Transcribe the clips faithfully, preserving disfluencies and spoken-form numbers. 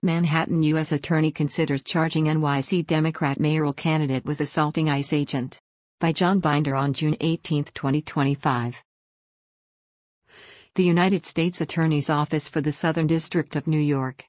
Manhattan U S Attorney considers charging N Y C Democrat mayoral candidate with assaulting ICE agent. By John Binder on June eighteenth, twenty twenty-five. The United States Attorney's Office for the Southern District of New York,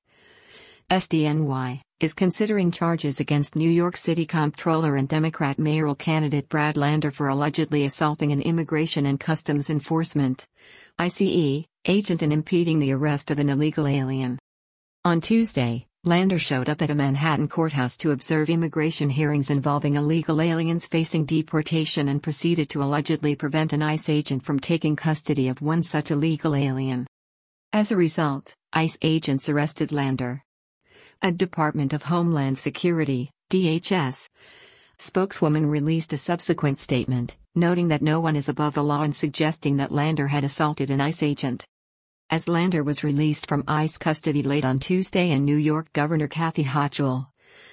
S D N Y, is considering charges against New York City Comptroller and Democrat mayoral candidate Brad Lander for allegedly assaulting an Immigration and Customs Enforcement (I C E) agent and impeding the arrest of an illegal alien. On Tuesday, Lander showed up at a Manhattan courthouse to observe immigration hearings involving illegal aliens facing deportation and proceeded to allegedly prevent an ICE agent from taking custody of one such illegal alien. As a result, ICE agents arrested Lander. A Department of Homeland Security (D H S) spokeswoman released a subsequent statement, noting that no one is above the law and suggesting that Lander had assaulted an ICE agent. As Lander was released from ICE custody late on Tuesday, and New York Governor Kathy Hochul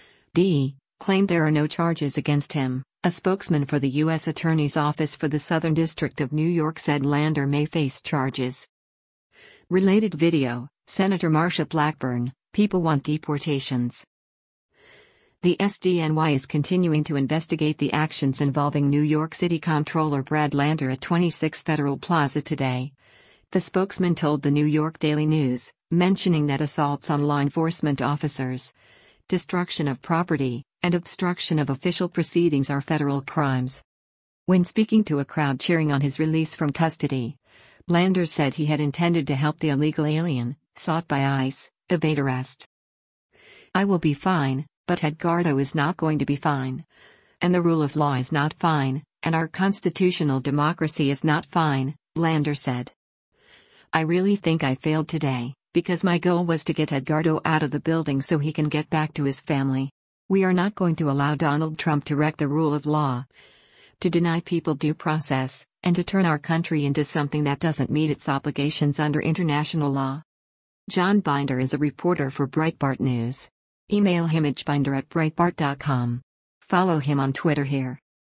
D. claimed there are no charges against him, a spokesman for the U S Attorney's Office for the Southern District of New York said Lander may face charges. Related video, Senator Marsha Blackburn, people want deportations. The S D N Y is continuing to investigate the actions involving New York City Comptroller Brad Lander at twenty-six Federal Plaza today. The spokesman told the New York Daily News, mentioning that assaults on law enforcement officers, destruction of property, and obstruction of official proceedings are federal crimes. When speaking to a crowd cheering on his release from custody, Lander said he had intended to help the illegal alien, sought by ICE, evade arrest. "I will be fine, but Edgardo is not going to be fine. And the rule of law is not fine, and our constitutional democracy is not fine," Lander said. "I really think I failed today, because my goal was to get Edgardo out of the building so he can get back to his family. We are not going to allow Donald Trump to wreck the rule of law, to deny people due process, and to turn our country into something that doesn't meet its obligations under international law." John Binder is a reporter for Breitbart News. Email him at binder at breitbart dot com. Follow him on Twitter here.